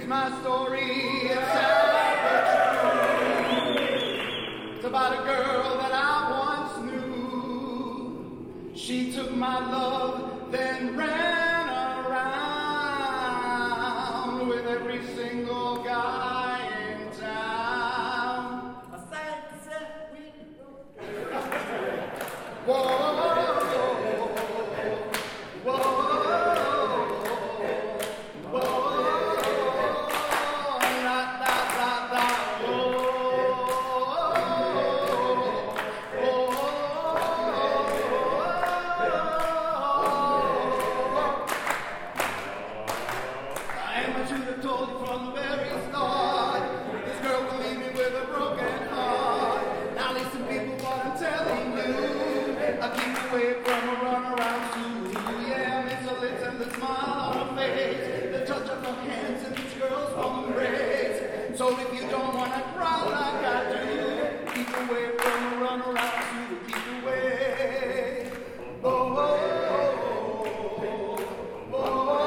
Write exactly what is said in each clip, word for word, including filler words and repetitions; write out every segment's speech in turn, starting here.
my story. It's sad but true. It's about a girl that I once knew. She took my love, then ran around with every single guy in town. I sang, said, we whoa. So if you don't want to cry like I do, keep away from the run around to keep away. Oh, oh, oh, oh,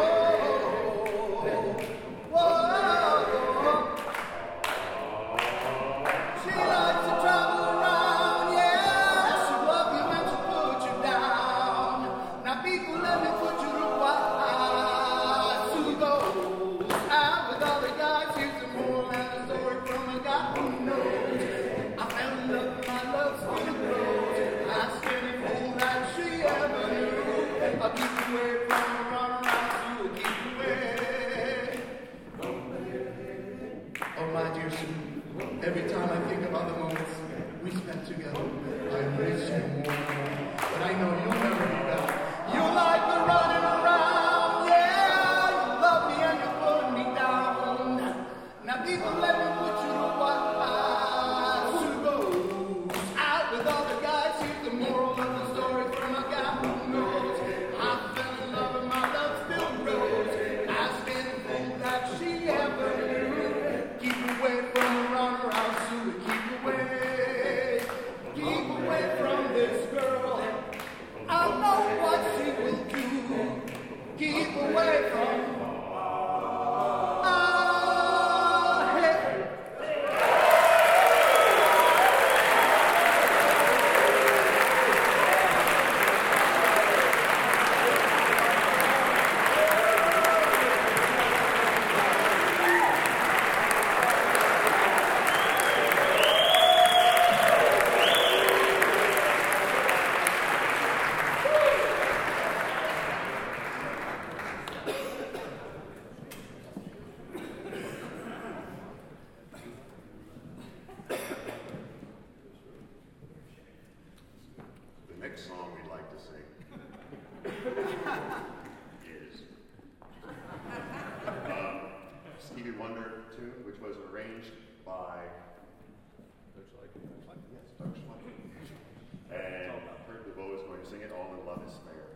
oh, oh. She likes to travel around, yeah. She love you and she put you down. Now people, let me put you to why. She goes out with other guys. Here's the moral and the story from a guy who knows. I fell in love with my love still grows. Ask any fool that she ever knew. I'll keep away from the run around, she'll keep away. Oh my dear Sue, every time I think about the moments we spent together, I miss you more and more. But I know you'll never be back. You like the running around, yeah. You love me and you put me down. Now people, let me put you to what I should go out with other guys. Here's the moral of the story from a guy who knows. I fell in love and my love still grows. Ask any fool that she ever knew. Keep away from the runaround, Sue. Keep away, keep away from this girl. I know what she will do. Keep away from. And Kurt DeVoe is going to sing it all in Love is Fair.